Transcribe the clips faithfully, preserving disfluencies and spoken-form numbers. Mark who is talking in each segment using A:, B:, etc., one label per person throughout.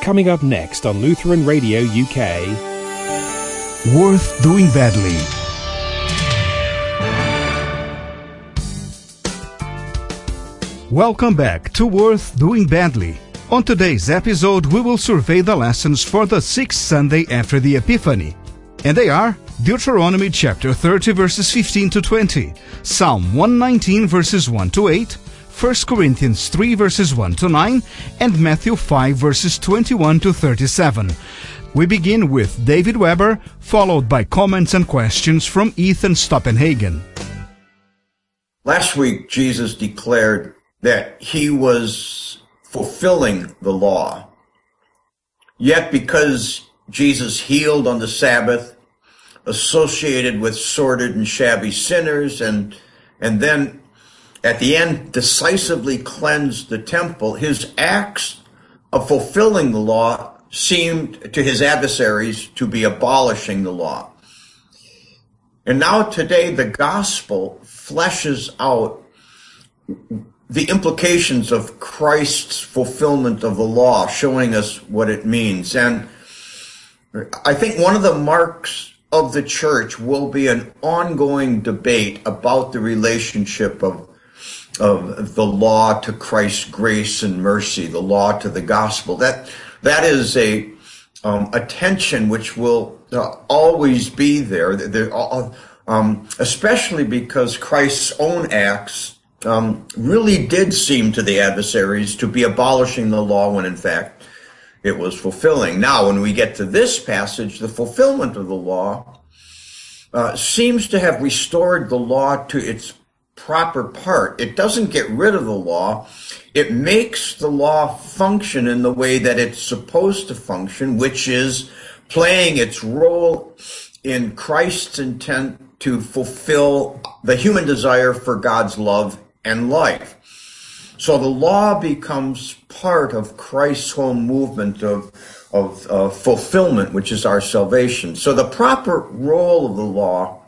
A: Coming up next on Lutheran Radio U K.
B: Worth Doing Badly. Welcome back to Worth Doing Badly. On today's episode, we will survey the lessons for the sixth Sunday after the Epiphany. And they are Deuteronomy chapter thirty verses fifteen to twenty, Psalm one nineteen verses one to eight, First Corinthians three verses one to nine, and Matthew five verses twenty-one to thirty-seven. We begin with David Weber, followed by comments and questions from Ethan Stoppenhagen.
C: Last week, Jesus declared that he was fulfilling the law. Yet because Jesus healed on the Sabbath, associated with sordid and shabby sinners, and and then at the end decisively cleansed the temple, his acts of fulfilling the law seemed to his adversaries to be abolishing the law. And now today the gospel fleshes out the implications of Christ's fulfillment of the law, showing us what it means. And I think one of the marks of the church will be an ongoing debate about the relationship of, of the law to Christ's grace and mercy, the law to the gospel. That, that is a, um, a tension which will uh, always be there, there um, especially because Christ's own acts Um, really did seem to the adversaries to be abolishing the law when in fact it was fulfilling. Now, when we get to this passage, the fulfillment of the law uh, seems to have restored the law to its proper part. It doesn't get rid of the law. It makes the law function in the way that it's supposed to function, which is playing its role in Christ's intent to fulfill the human desire for God's love and life. So the law becomes part of Christ's whole movement of, of uh, fulfillment, which is our salvation. So the proper role of the law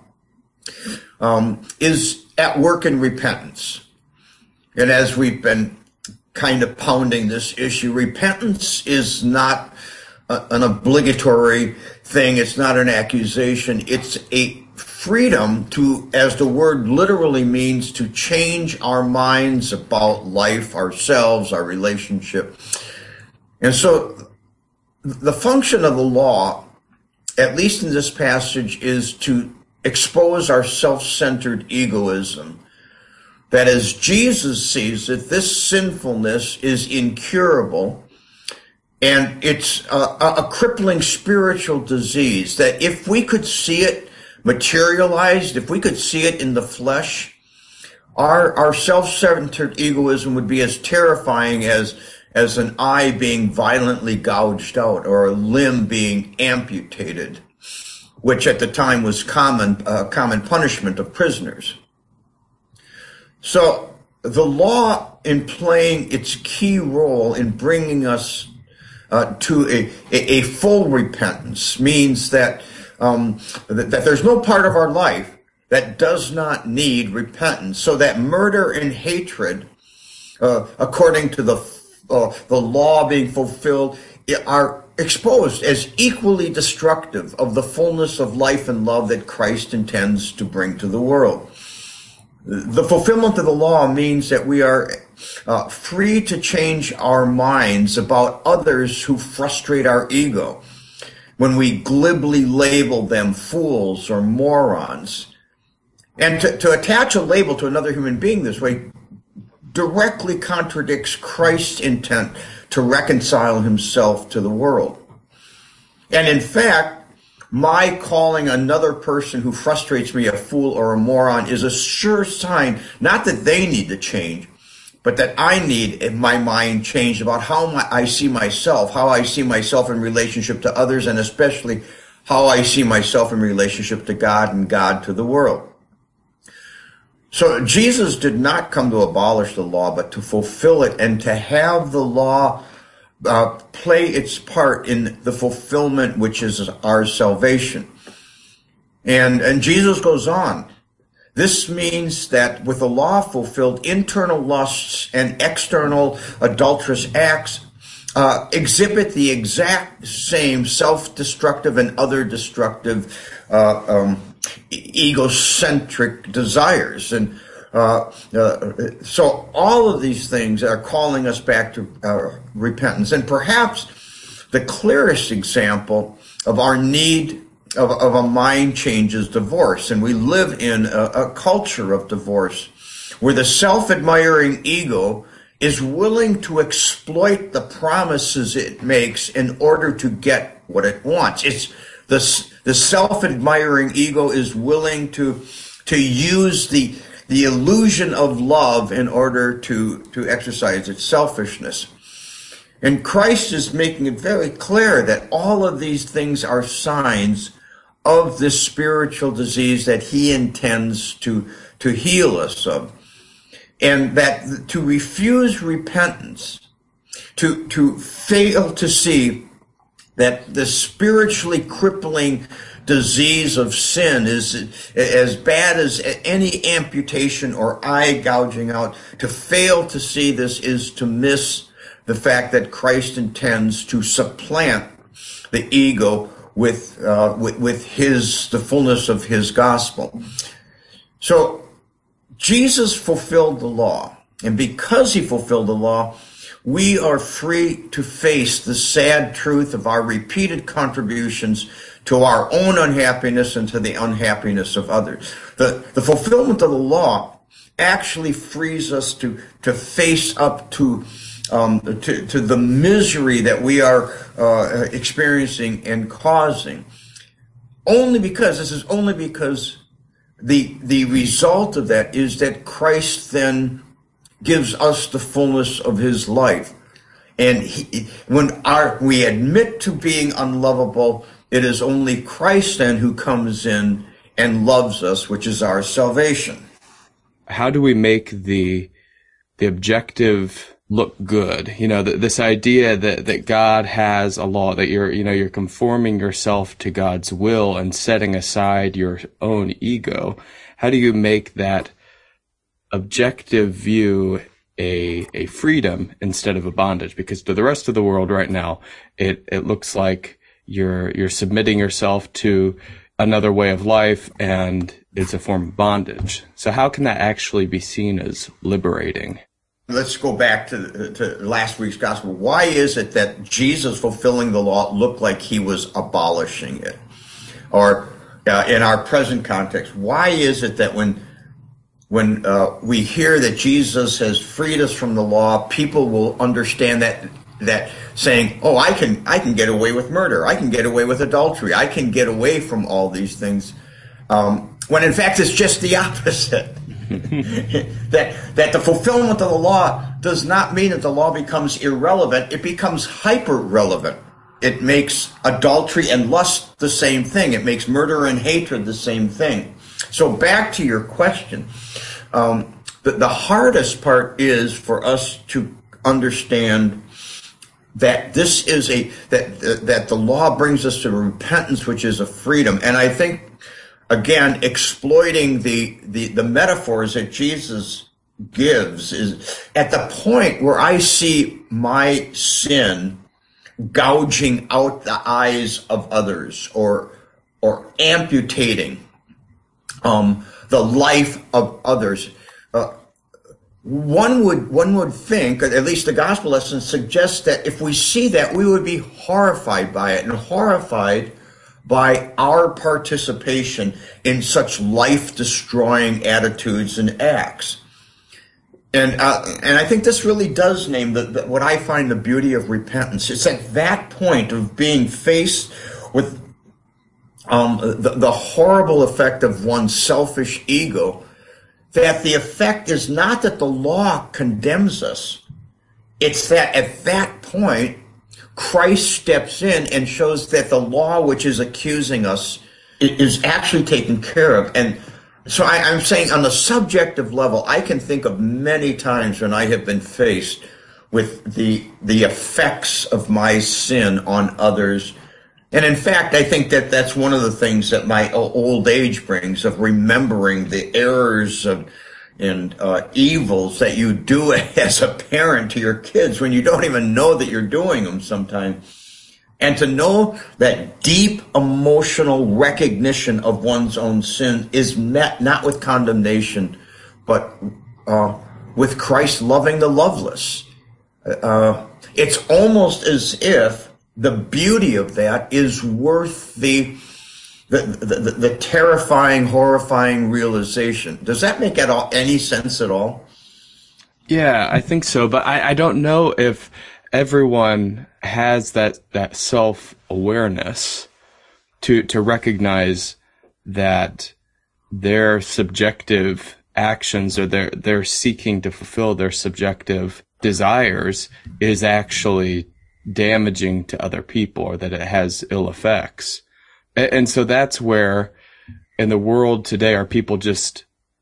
C: um, is at work in repentance. And as we've been kind of pounding this issue, repentance is not a, an obligatory thing. It's not an accusation. It's a freedom to, as the word literally means, to change our minds about life, ourselves, our relationship. And so the function of the law, at least in this passage, is to expose our self-centered egoism. That as Jesus sees it, this sinfulness is incurable, and it's a, a crippling spiritual disease that if we could see it materialized, if we could see it in the flesh, our our self-centered egoism would be as terrifying as as an eye being violently gouged out or a limb being amputated, which at the time was common uh, common punishment of prisoners. So the law, in playing its key role in bringing us uh, to a, a a full repentance, means that Um, that, that there's no part of our life that does not need repentance. So that murder and hatred, uh, according to the uh, the law being fulfilled, are exposed as equally destructive of the fullness of life and love that Christ intends to bring to the world. The fulfillment of the law means that we are uh, free to change our minds about others who frustrate our ego, when we glibly label them fools or morons. And to, to attach a label to another human being this way directly contradicts Christ's intent to reconcile himself to the world. And in fact, my calling another person who frustrates me a fool or a moron is a sure sign, not that they need to change, but that I need in my mind changed about how my, I see myself, how I see myself in relationship to others, and especially how I see myself in relationship to God and God to the world. So Jesus did not come to abolish the law, but to fulfill it and to have the law uh, play its part in the fulfillment, which is our salvation. And, and Jesus goes on. This means that with the law fulfilled, internal lusts and external adulterous acts uh, exhibit the exact same self-destructive and other destructive uh, um, egocentric desires. And uh, uh, so all of these things are calling us back to uh, repentance. And perhaps the clearest example of our need of, of a mind change is divorce. And we live in a, a culture of divorce where the self-admiring ego is willing to exploit the promises it makes in order to get what it wants. It's the, the self-admiring ego is willing to, to use the, the illusion of love in order to, to exercise its selfishness. And Christ is making it very clear that all of these things are signs of this spiritual disease that he intends to, to heal us of. And that to refuse repentance, to, to fail to see that the spiritually crippling disease of sin is as bad as any amputation or eye gouging out, to fail to see this is to miss the fact that Christ intends to supplant the ego with, uh, with, with his, the fullness of his gospel. So, Jesus fulfilled the law, and because he fulfilled the law, we are free to face the sad truth of our repeated contributions to our own unhappiness and to the unhappiness of others. The, the fulfillment of the law actually frees us to, to face up to, um, to, to the misery that we are uh, experiencing and causing. Only because, this is only because The, the result of that is that Christ then gives us the fullness of his life. And he, when our, we admit to being unlovable, it is only Christ then who comes in and loves us, which is our salvation.
D: How do we make the, the objective look good? You know, th- this idea that, that God has a law, that you're, you know, you're conforming yourself to God's will and setting aside your own ego. How do you make that objective view a, a freedom instead of a bondage? Because to the rest of the world right now, it, it looks like you're, you're submitting yourself to another way of life, and it's a form of bondage. So how can that actually be seen as liberating?
C: Let's go back to, to last week's gospel. Why is it that Jesus fulfilling the law looked like he was abolishing it? Or uh, in our present context, why is it that when when uh, we hear that Jesus has freed us from the law, people will understand that that saying, "Oh, I can I can get away with murder. I can get away with adultery. I can get away from all these things," um, when in fact it's just the opposite. that that the fulfillment of the law does not mean that the law becomes irrelevant. It becomes hyper-relevant. It makes adultery and lust the same thing. It makes murder and hatred the same thing. So back to your question. Um, the, the hardest part is for us to understand that this is a that that the law brings us to repentance, which is a freedom. And I think, again, exploiting the, the, the metaphors that Jesus gives is at the point where I see my sin gouging out the eyes of others, or, or amputating, um, the life of others. Uh, one would, one would think, or at least the gospel lesson suggests, that if we see that, we would be horrified by it, and horrified by our participation in such life-destroying attitudes and acts. And uh, and I think this really does name the, the, what I find the beauty of repentance. It's at that point of being faced with um, the, the horrible effect of one's selfish ego, that the effect is not that the law condemns us. It's that at that point, Christ steps in and shows that the law which is accusing us is actually taken care of. And so I, I'm saying on the subjective level, I can think of many times when I have been faced with the the effects of my sin on others. And in fact, I think that that's one of the things that my old age brings, of remembering the errors of, and uh, evils that you do as a parent to your kids when you don't even know that you're doing them sometimes. And to know that deep emotional recognition of one's own sin is met not with condemnation, but uh, with Christ loving the loveless. Uh, it's almost as if the beauty of that is worth the the, the, the, the terrifying, horrifying realization. Does that make at all any sense at all?
D: Yeah, I think so. But I, I don't know if everyone has that, that self-awareness to, to recognize that their subjective actions or their, they're seeking to fulfill their subjective desires is actually damaging to other people, or that it has ill effects. And, and so that's where in the world today, are people just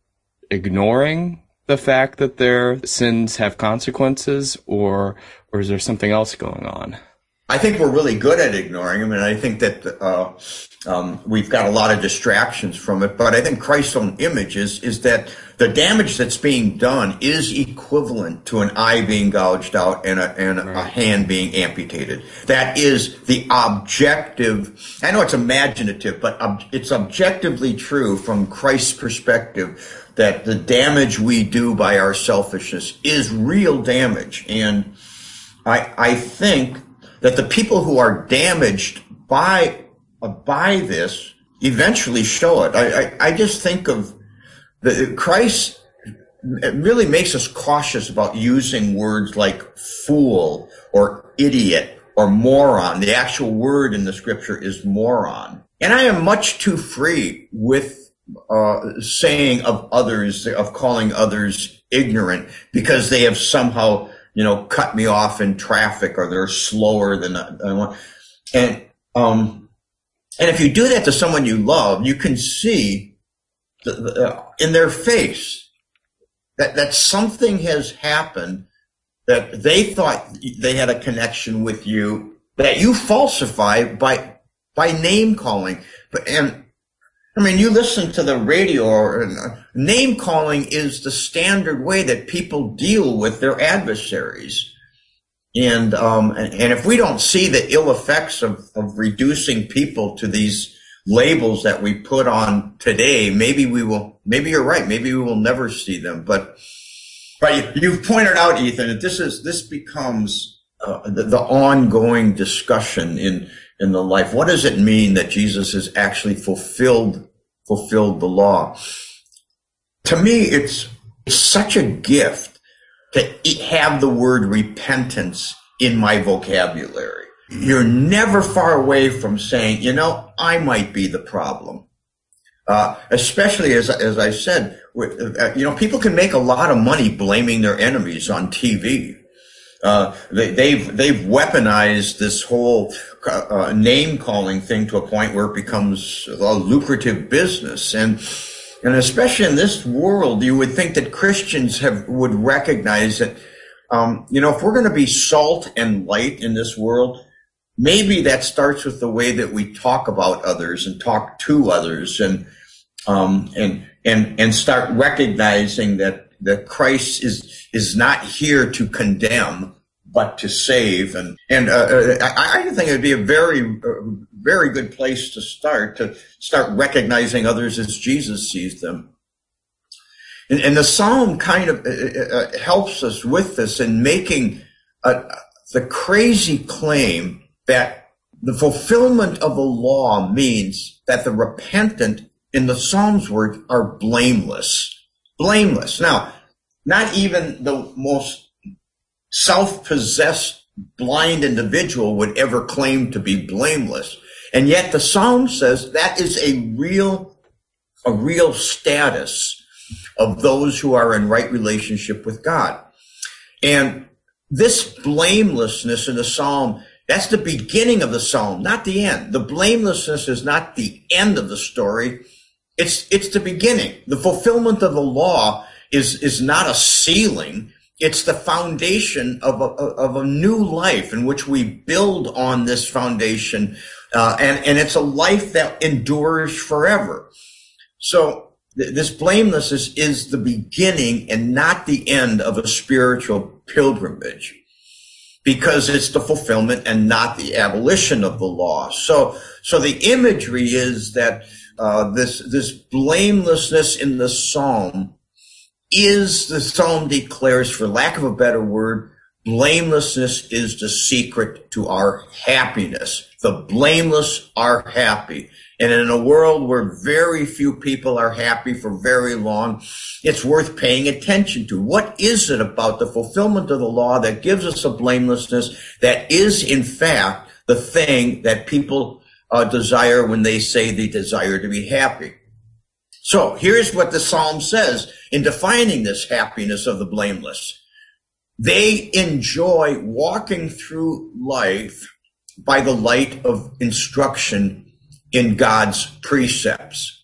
D: ignoring the fact that their sins have consequences, or or is there something else going on?
C: I think we're really good at ignoring them, and I think that uh, um, we've got a lot of distractions from it. But I think Christ's own image is, is that the damage that's being done is equivalent to an eye being gouged out and a, and right. a hand being amputated. That is the objective. I know it's imaginative, but ob- it's objectively true from Christ's perspective that the damage we do by our selfishness is real damage. And I, I think that the people who are damaged by uh, by this eventually show it. I, I, I just think of the Christ. It really makes us cautious about using words like fool or idiot or moron. The actual word in the scripture is moron, and I am much too free with uh saying of others, of calling others ignorant because they have somehow, you know, cut me off in traffic, or they're slower than I want. And, um, and if you do that to someone you love, you can see the, the, uh, in their face that, that something has happened, that they thought they had a connection with you, that you falsify by, by name calling. But, and, I mean, you listen to the radio, or name calling is the standard way that people deal with their adversaries. And, um, and, and if we don't see the ill effects of, of reducing people to these labels that we put on today, maybe we will, maybe you're right. Maybe we will never see them. But, but you've pointed out, Ethan, that this is, this becomes uh, the, the ongoing discussion in, in the life. What does it mean that Jesus has actually fulfilled fulfilled the law? To me, it's, it's such a gift to have the word repentance in my vocabulary. You're never far away from saying, you know, I might be the problem. Uh, especially as, as I said, uh, you know, people can make a lot of money blaming their enemies on T V. Uh, they, they've, they've weaponized this whole, uh, name calling thing to a point where it becomes a lucrative business. And, and especially in this world, you would think that Christians have, would recognize that, um, you know, if we're going to be salt and light in this world, maybe that starts with the way that we talk about others and talk to others, and, um, and, and, and start recognizing that that Christ is, is not here to condemn, but to save. And, and, uh, I, I think it'd be a very, uh, very good place to start, to start recognizing others as Jesus sees them. And, and the Psalm kind of uh, helps us with this in making uh, the crazy claim that the fulfillment of the law means that the repentant, in the Psalm's words, are blameless. Blameless. Now, not even the most self-possessed blind individual would ever claim to be blameless. And yet the Psalm says that is a real, a real status of those who are in right relationship with God. And this blamelessness in the Psalm, that's the beginning of the Psalm, not the end. The blamelessness is not the end of the story. It's, it's the beginning. The fulfillment of the law is, is not a ceiling. It's the foundation of a, of a new life in which we build on this foundation. Uh, and, and it's a life that endures forever. So this blamelessness is the beginning and not the end of a spiritual pilgrimage, because it's the fulfillment and not the abolition of the law. So, so the imagery is that uh, this this blamelessness in the psalm is, the psalm declares, for lack of a better word, blamelessness is the secret to our happiness. The blameless are happy. And in a world where very few people are happy for very long, it's worth paying attention to. What is it about the fulfillment of the law that gives us a blamelessness that is, in fact, the thing that people uh, desire when they say they desire to be happy? So here's what the psalm says in defining this happiness of the blameless. They enjoy walking through life by the light of instruction in God's precepts.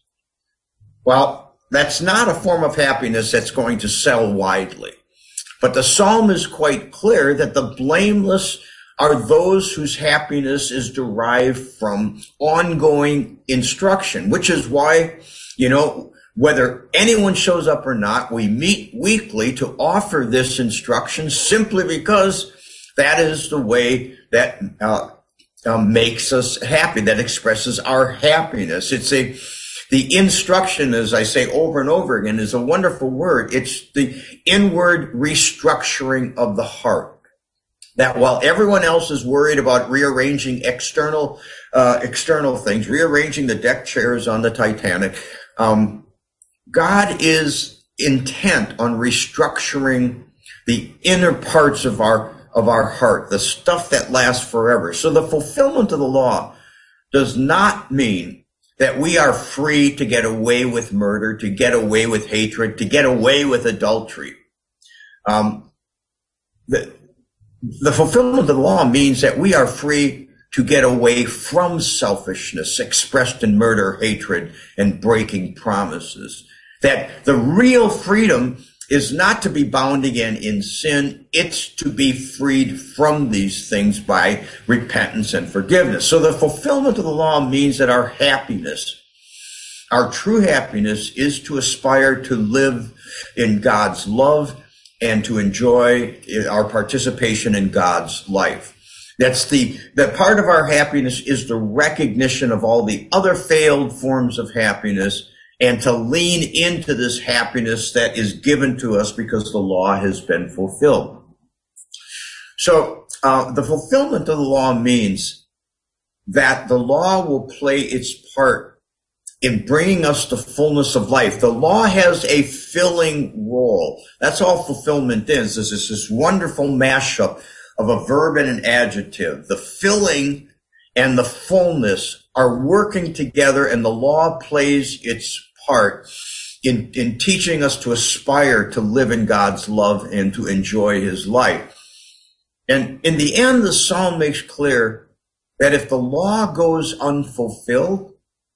C: Well, that's not a form of happiness that's going to sell widely. But the psalm is quite clear that the blameless are those whose happiness is derived from ongoing instruction, which is why, you know, whether anyone shows up or not, we meet weekly to offer this instruction simply because that is the way that uh, Um, makes us happy, that expresses our happiness. It's a, the instruction, as I say over and over again, is a wonderful word. It's the inward restructuring of the heart. That while everyone else is worried about rearranging external, uh, external things, rearranging the deck chairs on the Titanic, um, God is intent on restructuring the inner parts of our of our heart, the stuff that lasts forever. So the fulfillment of the law does not mean that we are free to get away with murder, to get away with hatred, to get away with adultery. Um, the, the fulfillment of the law means that we are free to get away from selfishness expressed in murder, hatred, and breaking promises. That the real freedom is not to be bound again in sin. It's to be freed from these things by repentance and forgiveness. So the fulfillment of the law means that our happiness, our true happiness, is to aspire to live in God's love and to enjoy our participation in God's life. That's the, the part of our happiness is the recognition of all the other failed forms of happiness, and to lean into this happiness that is given to us because the law has been fulfilled. So uh, the fulfillment of the law means that the law will play its part in bringing us the fullness of life. The law has a filling role. That's all fulfillment is. This is this wonderful mashup of a verb and an adjective. The filling and the fullness are working together, and the law plays its part in, in teaching us to aspire to live in God's love and to enjoy his life. And in the end, the psalm makes clear that if the law goes unfulfilled,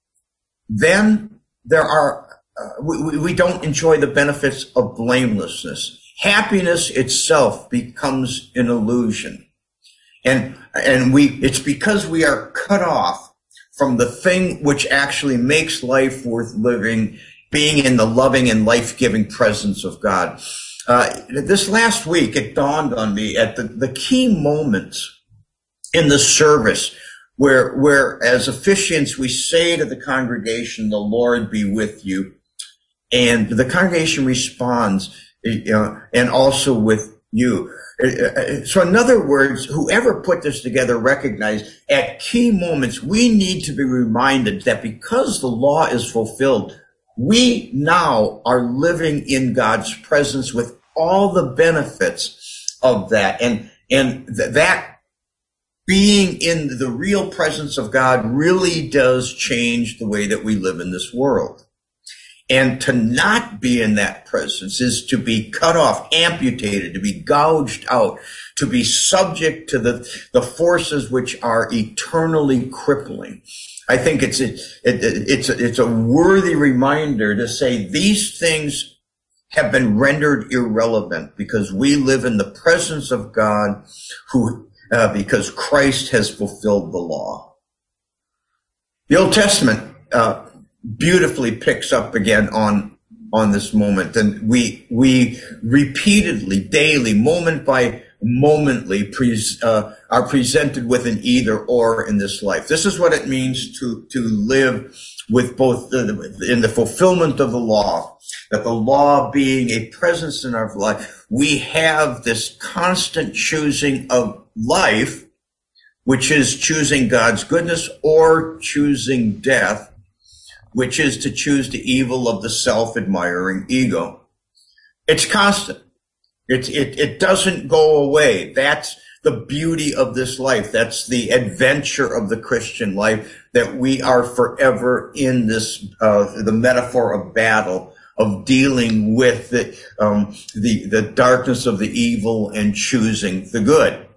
C: then there are, uh, we, we don't enjoy the benefits of blamelessness. Happiness itself becomes an illusion. And, and we, it's because we are cut off from the thing which actually makes life worth living, being in the loving and life-giving presence of God. Uh, this last week, it dawned on me at the, the key moments in the service where, where as officiants, we say to the congregation, "The Lord be with you." And the congregation responds, you know, and also with you. So in other words, whoever put this together recognized at key moments, we need to be reminded that because the law is fulfilled, we now are living in God's presence with all the benefits of that. And, and th- that being in the real presence of God really does change the way that we live in this world. And to not be in that presence is to be cut off, amputated, to be gouged out, to be subject to the, the forces which are eternally crippling. I think it's, it, it, it's, it's a worthy reminder to say these things have been rendered irrelevant because we live in the presence of God who, uh, because Christ has fulfilled the law. The Old Testament, uh, beautifully picks up again on on this moment. And we, we repeatedly, daily, moment by momently pres uh, are presented with an either or in this life. This is what it means to, to live with both the, in the fulfillment of the law, that the law being a presence in our life, we have this constant choosing of life, which is choosing God's goodness, or choosing death, which is to choose the evil of the self-admiring ego. It's constant. It, it, it doesn't go away. That's the beauty of this life. That's the adventure of the Christian life, that we are forever in this, uh, the metaphor of battle, of dealing with the, um, the, the darkness of the evil and choosing the good.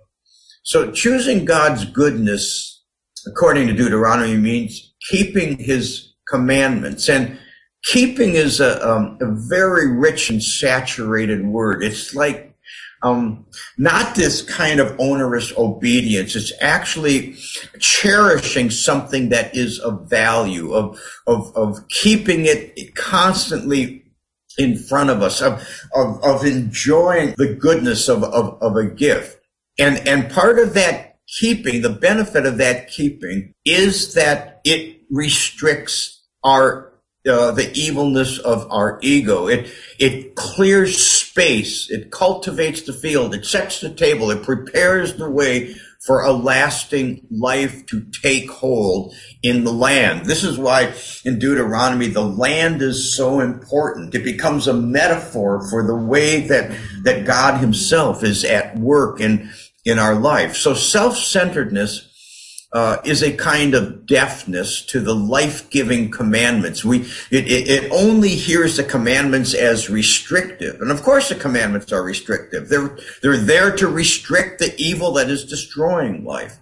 C: So choosing God's goodness, according to Deuteronomy, means keeping his commandments. And keeping is a, um, a very rich and saturated word. It's like um, not this kind of onerous obedience. It's actually cherishing something that is of value, of of, of keeping it constantly in front of us, of of, of enjoying the goodness of, of, of a gift. And, and part of that keeping, the benefit of that keeping, is that it restricts our, uh, the evilness of our ego. It, it clears space. It cultivates the field. It sets the table. It prepares the way for a lasting life to take hold in the land. This is why in Deuteronomy, the land is so important. It becomes a metaphor for the way that, that God himself is at work in, in our life. So self-centeredness uh, is a kind of deafness to the life-giving commandments. We, it, it, it only hears the commandments as restrictive. And of course the commandments are restrictive. They're, they're there to restrict the evil that is destroying life.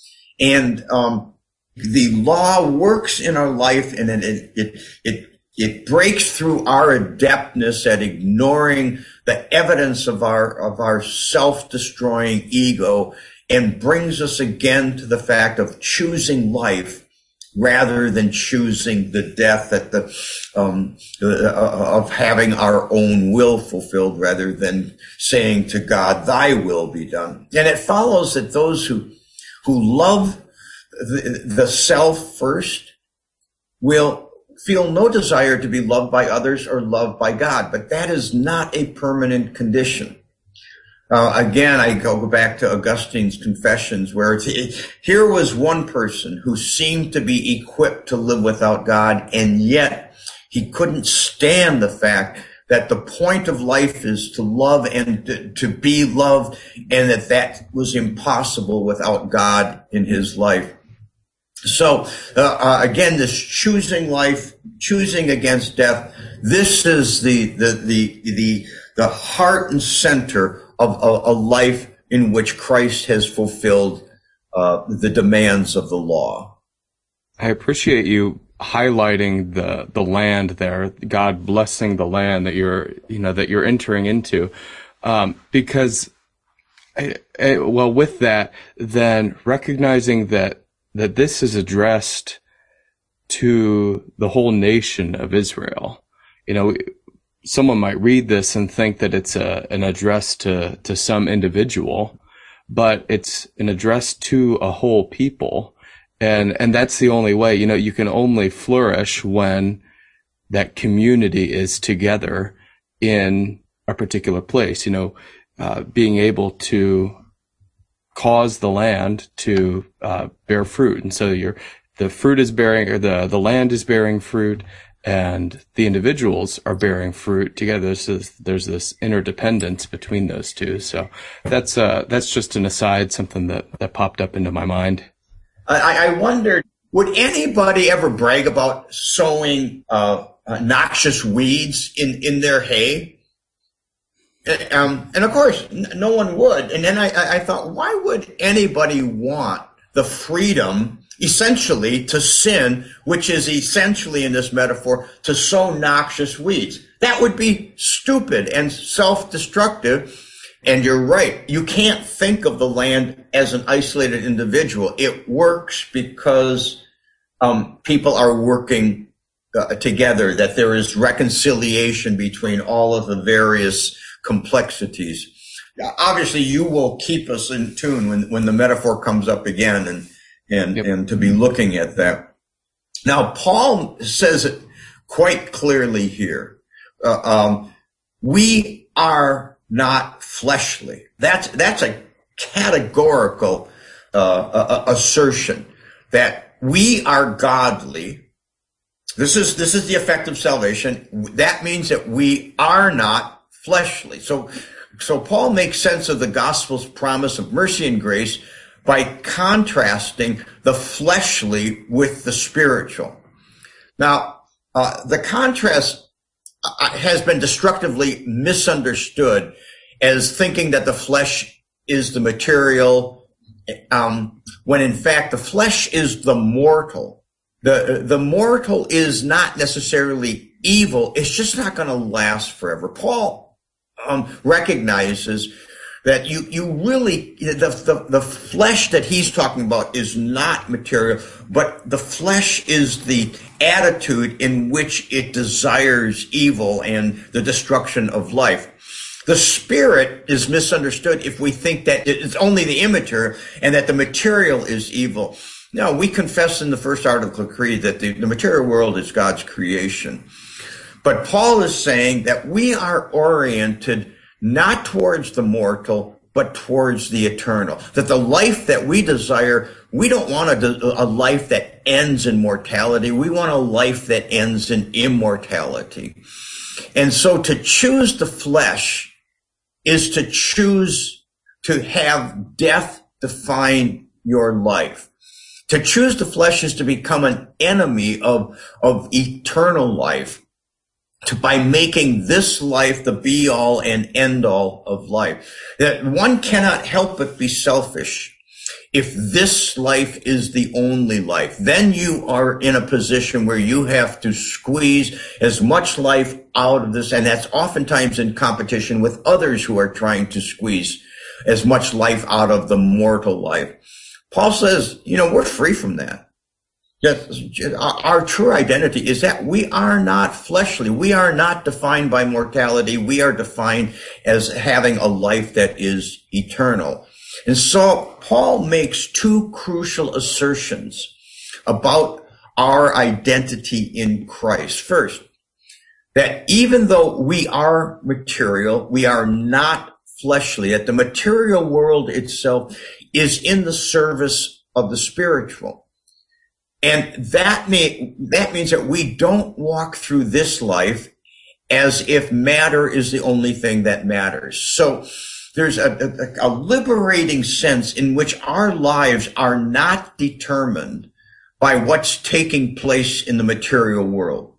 C: And, um, the law works in our life, and it, it, it, it breaks through our adeptness at ignoring the evidence of our, of our self-destroying ego, and brings us again to the fact of choosing life rather than choosing the death, that the, um, uh, of having our own will fulfilled rather than saying to God, thy will be done. And it follows that those who, who love the, the self first will feel no desire to be loved by others or loved by God. But that is not a permanent condition. Uh, again, I go back to Augustine's Confessions, where it's, it, here was one person who seemed to be equipped to live without God, and yet he couldn't stand the fact that the point of life is to love and to, to be loved, and that that was impossible without God in his life. So, uh, uh, again, this choosing life, choosing against death, this is the, the, the, the, the heart and center of a, a life in which Christ has fulfilled, uh, the demands of the law.
D: I appreciate you highlighting the, the land there, God blessing the land that you're, you know, that you're entering into. Um, because, I, I, well, with that, then recognizing that, that this is addressed to the whole nation of Israel. You know, someone might read this and think that it's a, an address to, to some individual, but it's an address to a whole people. And, and that's the only way. You know, you can only flourish when that community is together in a particular place. You know, uh, being able to cause the land to uh, bear fruit. And so you're, the fruit is bearing, or the, the land is bearing fruit, and the individuals are bearing fruit together. There's this, there's this interdependence between those two. So that's, uh, that's just an aside, something that, that popped up into my mind.
C: I, I wondered, would anybody ever brag about sowing uh, uh, noxious weeds in, in their hay? Um, and of course, n- no one would. And then I, I thought, why would anybody want the freedom, essentially, to sin, which is essentially, in this metaphor, to sow noxious weeds? That would be stupid and self-destructive. And you're right. You can't think of the land as an isolated individual. It works because um, people are working uh, together, that there is reconciliation between all of the various complexities. Obviously, you will keep us in tune when, when the metaphor comes up again, and and yep. and to be looking at that. Now, Paul says it quite clearly here. Uh, um, we are not fleshly. That's that's a categorical uh, a, a assertion that we are godly. This is this is the effect of salvation. That means that we are not fleshly. So. So Paul makes sense of the gospel's promise of mercy and grace by contrasting the fleshly with the spiritual. Now, uh, the contrast has been destructively misunderstood as thinking that the flesh is the material, um, when in fact the flesh is the mortal. The, the mortal is not necessarily evil. It's just not going to last forever. Paul Um, recognizes that you, you really, the, the, the flesh that he's talking about is not material, but the flesh is the attitude in which it desires evil and the destruction of life. The spirit is misunderstood if we think that it's only the immaterial and that the material is evil. No, we confess in the first article of creed that the, the material world is God's creation. But Paul is saying that we are oriented not towards the mortal, but towards the eternal. That the life that we desire, we don't want a, a life that ends in mortality. We want a life that ends in immortality. And so to choose the flesh is to choose to have death define your life. To choose the flesh is to become an enemy of, of eternal life. To, by making this life the be all and end all of life. That one cannot help but be selfish if this life is the only life. Then you are in a position where you have to squeeze as much life out of this, and that's oftentimes in competition with others who are trying to squeeze as much life out of the mortal life. Paul says, you know, we're free from that. Yes, our true identity is that we are not fleshly. We are not defined by mortality. We are defined as having a life that is eternal. And so Paul makes two crucial assertions about our identity in Christ. First, that even though we are material, we are not fleshly, that the material world itself is in the service of the spiritual. And that may, that means that we don't walk through this life as if matter is the only thing that matters. So there's a, a, a liberating sense in which our lives are not determined by what's taking place in the material world.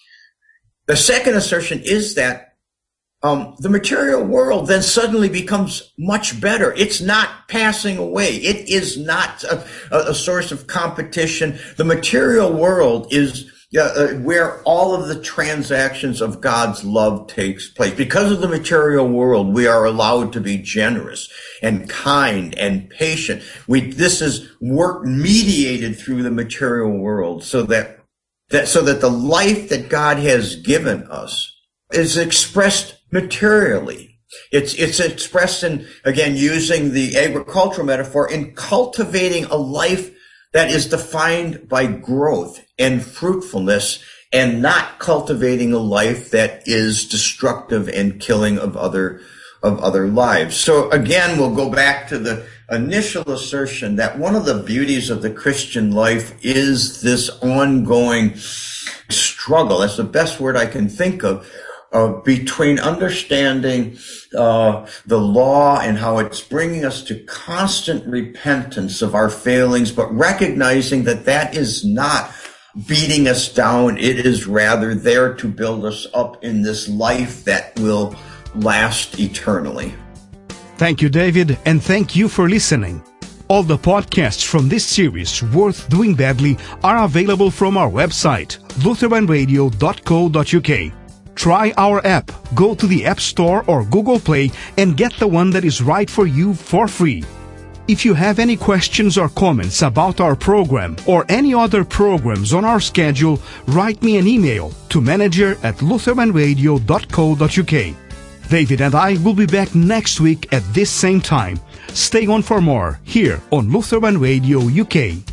C: The second assertion is that Um, the material world then suddenly becomes much better. It's not passing away. It is not a, a source of competition. The material world is uh, where all of the transactions of God's love takes place. Because of the material world, we are allowed to be generous and kind and patient. We, this is work mediated through the material world so that, that, so that the life that God has given us is expressed materially. It's, it's expressed in, again, using the agricultural metaphor, in cultivating a life that is defined by growth and fruitfulness, and not cultivating a life that is destructive and killing of other, of other lives. So again, we'll go back to the initial assertion that one of the beauties of the Christian life is this ongoing struggle. That's the best word I can think of. Uh, between understanding uh, the law and how it's bringing us to constant repentance of our failings, but recognizing that that is not beating us down. It is rather there to build us up in this life that will last eternally.
B: Thank you, David, and thank you for listening. All the podcasts from this series, Worth Doing Badly, are available from our website, lutheran radio dot co dot u k. Try our app. Go to the App Store or Google Play and get the one that is right for you for free. If you have any questions or comments about our program or any other programs on our schedule, write me an email to manager at lutheran radio dot co dot uk. David and I will be back next week at this same time. Stay on for more here on Lutheran Radio U K.